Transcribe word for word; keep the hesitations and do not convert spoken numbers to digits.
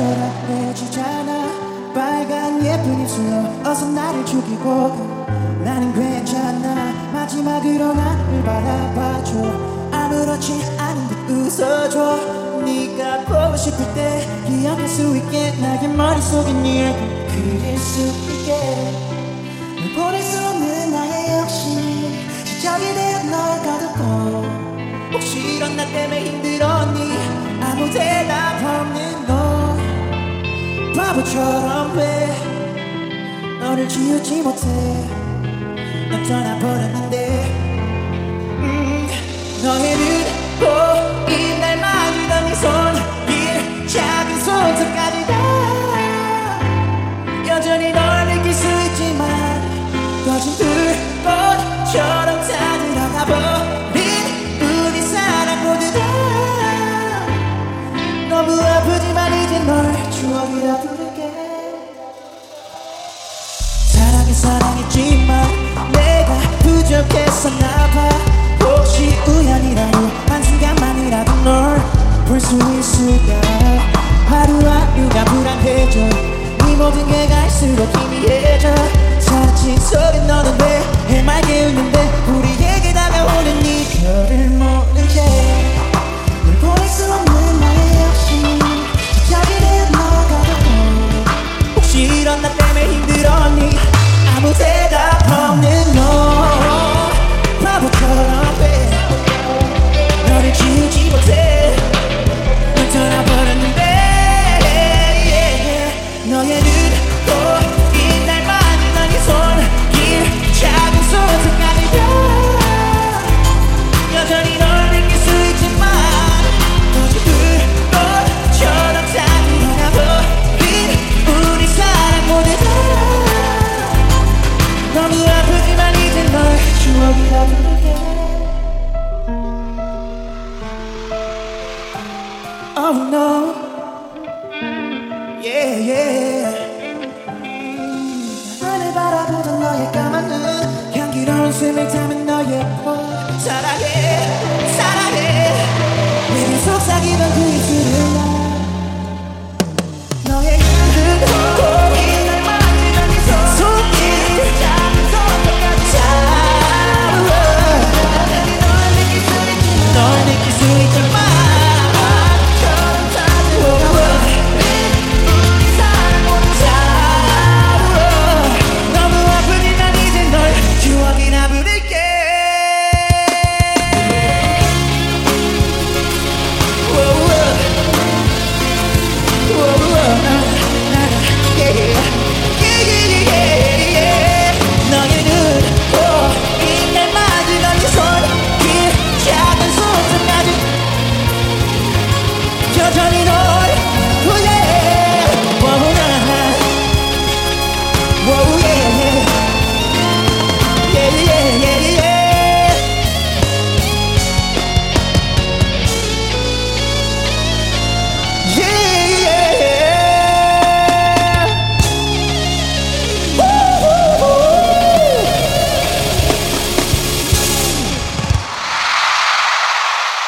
초라해지잖아. 빨간 예쁜 입술로 어서 나를 죽이고 나는 괜찮아. 마지막으로 나를 바라봐줘. 아무렇지 않은 듯 웃어줘. 네가 보고 싶을 때 기억할 수 있게 나의 머릿속에 네 얼굴 그릴 수 있게. 널 보낼 수 없는 나의 욕심이 시작이 되어 널 가두고 혹시 이런 나 때문에 힘들었니. 아무 대답 없는 너 바보처럼 왜 너를 지우지 못해. 넌 떠나버렸는데 음, 너의 눈 보인 날 만지던 네 손길 작은 손톱까지 다 여전히 널 느낄 수 있지만 꺼진 불꽃처럼 다 들어가 버린 우리 사랑 모두 다 너무 아프지만 이제 널 추억이라 부를게. 사랑해 사랑했지만 내가 부족했었나봐. 혹시 우연이라도 한순간만이라도 널 볼 수 있을까. 하루하루가 불안해져. 네 모든 게 갈수록 희미해져. 사라진 속에 너는 왜 해맑게 웃는데 우리에게 다가오는 이별을 모르게. 널 보낼 수 없는 나의 욕심이 시작이 되어 너가 되고 혹시 이런 나 때문에 힘들었니. 아무 대답 없는 너 바보처럼 왜 너를 지우지 못해. 넌 떠나버렸는데 yeah. 너의 눈 보인 날 만지던 네 손길 작은 손톱까지 다 여전히 널 느낄 수 있지만 꺼진 불꽃처럼 다 들어가 버린 우리 사랑 모두 다 너무 아프지만 이제 널 추억이라 부를게. Oh no, yeah yeah. 하늘 바라보던 너의 까만 눈 향기로운 숨을